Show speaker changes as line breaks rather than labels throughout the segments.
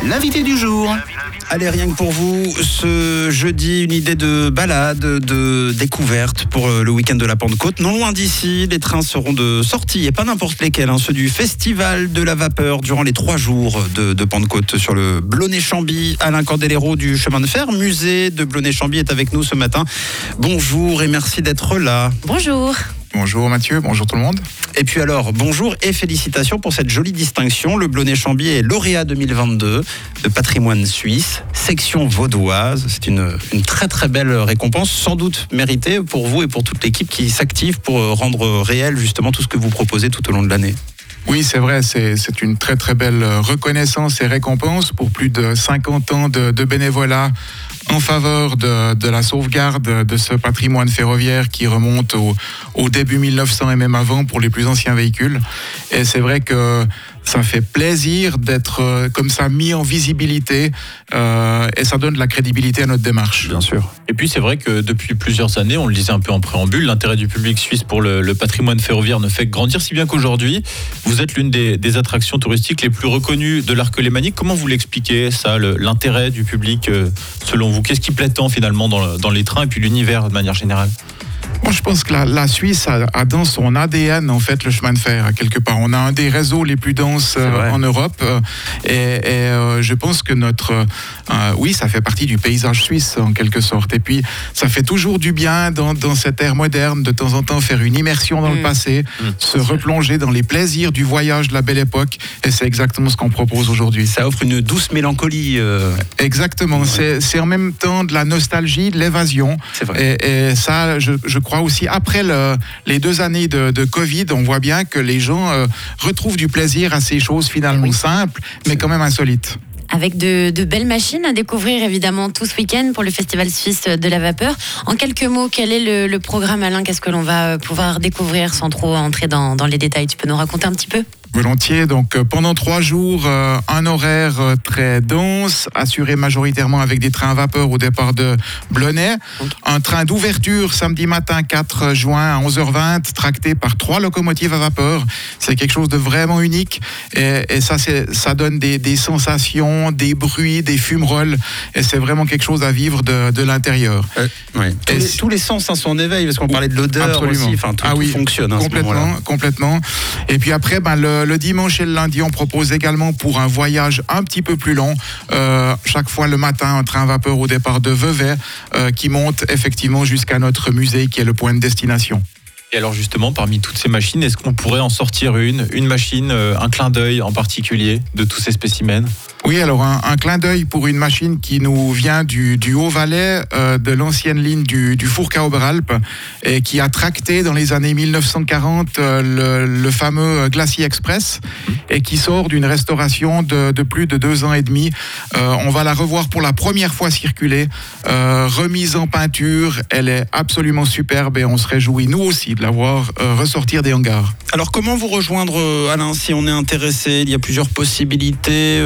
L'invité du jour.
Allez, rien que pour vous, ce jeudi, une idée de balade, de découverte pour le week-end de la Pentecôte. Non loin d'ici, les trains seront de sortie, et pas n'importe lesquels, ceux du Festival de la Vapeur durant les 3 jours de Pentecôte sur le Blonay-Chamby. Alain Cordelero du chemin de fer, musée de Blonay-Chamby, est avec nous ce matin. Bonjour et merci d'être là.
Bonjour.
Bonjour Mathieu, bonjour tout le monde.
Et puis alors, bonjour et félicitations pour cette jolie distinction. Le Blonay-Chamby est lauréat 2022 de patrimoine suisse, section vaudoise. C'est une très très belle récompense, sans doute méritée pour vous et pour toute l'équipe qui s'active pour rendre réel justement tout ce que vous proposez tout au long de l'année.
Oui, c'est vrai, c'est une très très belle reconnaissance et récompense pour plus de 50 ans de bénévolat en faveur de la sauvegarde de ce patrimoine ferroviaire qui remonte au début 1900 et même avant pour les plus anciens véhicules. Et c'est vrai que ça fait plaisir d'être comme ça mis en visibilité et ça donne de la crédibilité à notre démarche.
Bien sûr.
Et puis c'est vrai que depuis plusieurs années, on le disait un peu en préambule, l'intérêt du public suisse pour le patrimoine ferroviaire ne fait que grandir, si bien qu'aujourd'hui, vous êtes l'une des attractions touristiques les plus reconnues de l'arc lémanique. Comment vous l'expliquez, ça, l'intérêt du public selon vous? Qu'est-ce qui plaît tant finalement dans les trains et puis l'univers de manière générale?
Moi, je pense que la Suisse a dans son ADN en fait le chemin de fer quelque part. On a un des réseaux les plus denses en Europe et je pense que oui, ça fait partie du paysage suisse en quelque sorte. Et puis ça fait toujours du bien dans cette ère moderne de temps en temps faire une immersion dans le passé, se replonger dans les plaisirs du voyage de la belle époque. Et c'est exactement ce qu'on propose aujourd'hui.
Ça offre une douce mélancolie.
Exactement. Ouais. C'est en même temps de la nostalgie, de l'évasion.
C'est vrai.
Et ça, je crois aussi, après les 2 années de Covid, on voit bien que les gens retrouvent du plaisir à ces choses finalement simples, mais quand même insolites.
Avec de belles machines à découvrir évidemment tout ce week-end pour le Festival suisse de la vapeur. En quelques mots, quel est le programme, Alain? Qu'est-ce que l'on va pouvoir découvrir sans trop entrer dans les détails? Tu peux nous raconter un petit peu?
Volontiers. Donc pendant 3 jours, un horaire très dense, assuré majoritairement avec des trains à vapeur au départ de Blonay. Okay. Un train d'ouverture samedi matin 4 juin à 11h20, tracté par 3 locomotives à vapeur. C'est quelque chose de vraiment unique et ça donne des sensations, des bruits, des fumerolles et c'est vraiment quelque chose à vivre de l'intérieur.
Oui. Tous les sens sont en éveil parce qu'on parlait de l'odeur aussi. Enfin, tout fonctionne.
Complètement. Et puis après, le dimanche et le lundi, on propose également pour un voyage un petit peu plus long, chaque fois le matin, un train à vapeur au départ de Vevey qui monte effectivement jusqu'à notre musée qui est le point de destination.
Et alors justement, parmi toutes ces machines, est-ce qu'on pourrait en sortir une machine, un clin d'œil en particulier de tous ces spécimens?
Oui, alors un clin d'œil pour une machine qui nous vient du Haut-Valais, de l'ancienne ligne du Fourcade Oberalp, et qui a tracté dans les années 1940 le fameux Glacier Express, et qui sort d'une restauration de plus de 2 ans et demi. On va la revoir pour la première fois circuler, remise en peinture, elle est absolument superbe et on se réjouit nous aussi de la voir ressortir des hangars.
Alors comment vous rejoindre, Alain, si on est intéressé? Il y a plusieurs possibilités.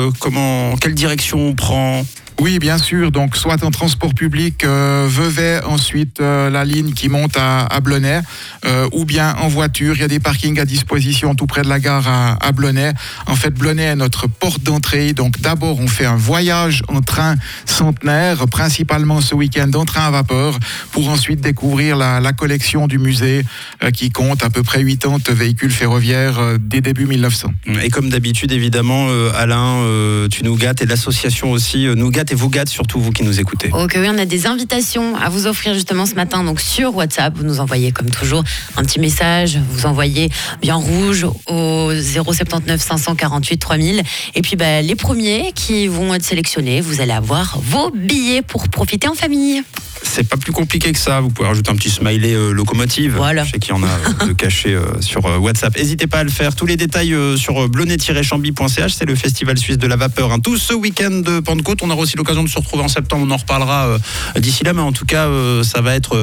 Quelle direction on prend?
Oui, bien sûr. Donc, soit en transport public, Vevey, ensuite la ligne qui monte à Blonay, ou bien en voiture. Il y a des parkings à disposition tout près de la gare à Blonay. En fait, Blonay est notre porte d'entrée. Donc, d'abord, on fait un voyage en train centenaire, principalement ce week-end en train à vapeur, pour ensuite découvrir la collection du musée qui compte à peu près 80 véhicules ferroviaires dès début 1900.
Et comme d'habitude, évidemment, Alain, tu nous gâtes et l'association aussi nous gâte et vous gâte, surtout vous qui nous écoutez.
Ok, oui, on a des invitations à vous offrir justement ce matin, donc sur WhatsApp. Vous nous envoyez comme toujours un petit message, vous envoyez bien rouge au 079 548 3000. Et puis les premiers qui vont être sélectionnés, vous allez avoir vos billets pour profiter en famille.
C'est pas plus compliqué que ça. Vous pouvez rajouter un petit smiley locomotive.
Voilà.
Je sais qu'il y en a de cachés sur WhatsApp. N'hésitez pas à le faire. Tous les détails sur blonay-chamby.ch. C'est le Festival suisse de la vapeur. Tout ce week-end de Pentecôte. On aura aussi l'occasion de se retrouver en septembre. On en reparlera d'ici là. Mais en tout cas, ça va être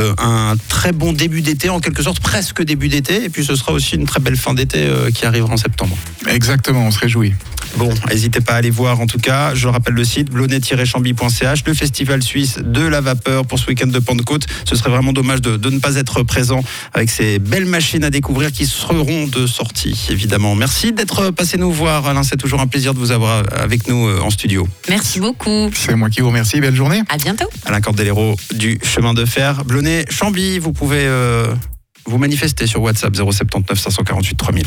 un très bon début d'été, en quelque sorte, presque début d'été. Et puis ce sera aussi une très belle fin d'été qui arrivera en septembre.
Exactement, on se réjouit.
Bon, n'hésitez pas à aller voir en tout cas. Je rappelle le site blonay-chambly.ch, le festival suisse de la vapeur pour ce week-end de Pentecôte. Ce serait vraiment dommage de ne pas être présent avec ces belles machines à découvrir qui seront de sortie, évidemment. Merci d'être passé nous voir, Alain. C'est toujours un plaisir de vous avoir avec nous en studio.
Merci beaucoup.
C'est moi qui vous remercie. Belle journée.
À bientôt.
Alain Cordellero du chemin de fer Blonay-Chambly. Vous pouvez vous manifester sur WhatsApp 079 548 3000.